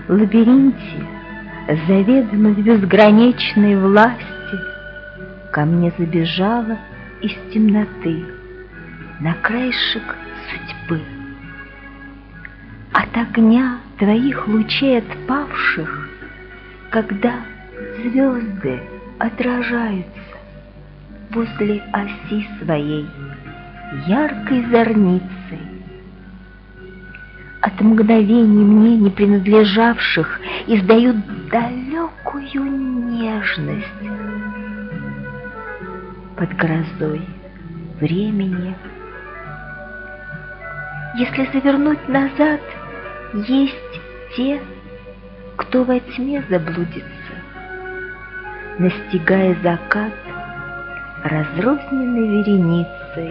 лабиринте, заведомо в безграничной власти, ко мне забежала из темноты на краешек судьбы. От огня твоих лучей отпавших, когда звезды отражаются возле оси своей яркой зорницей, от мгновений мне не принадлежавших издают далекую нежность. Под грозой времени, если завернуть назад, есть те, кто во тьме заблудится, настигая закат разрозненной вереницей.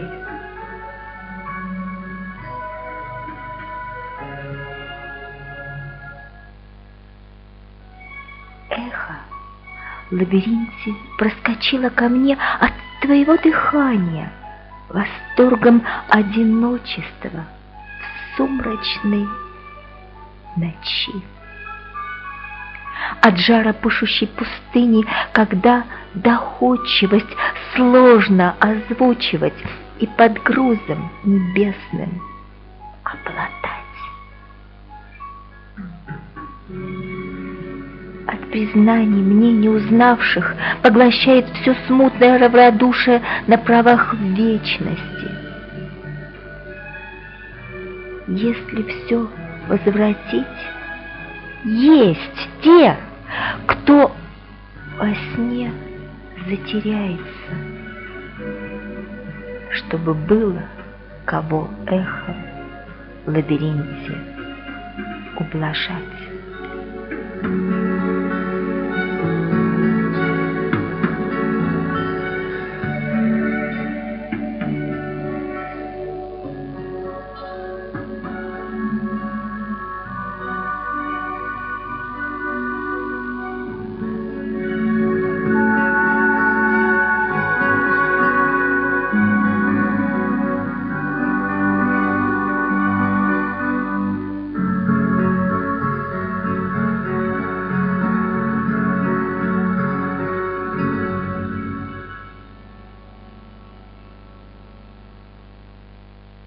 Эхо в лабиринте проскочило ко мне от твоего дыхания, восторгом одиночества в сумрачной ночи. От жара пышущей пустыни, когда доходчивость сложно озвучивать и под грузом небесным обладать. От признаний мне не узнавших поглощает все смутное равнодушие на правах вечности. Если все возвратить, есть те, кто во сне затеряется, чтобы было кого эхо в лабиринте ублажать.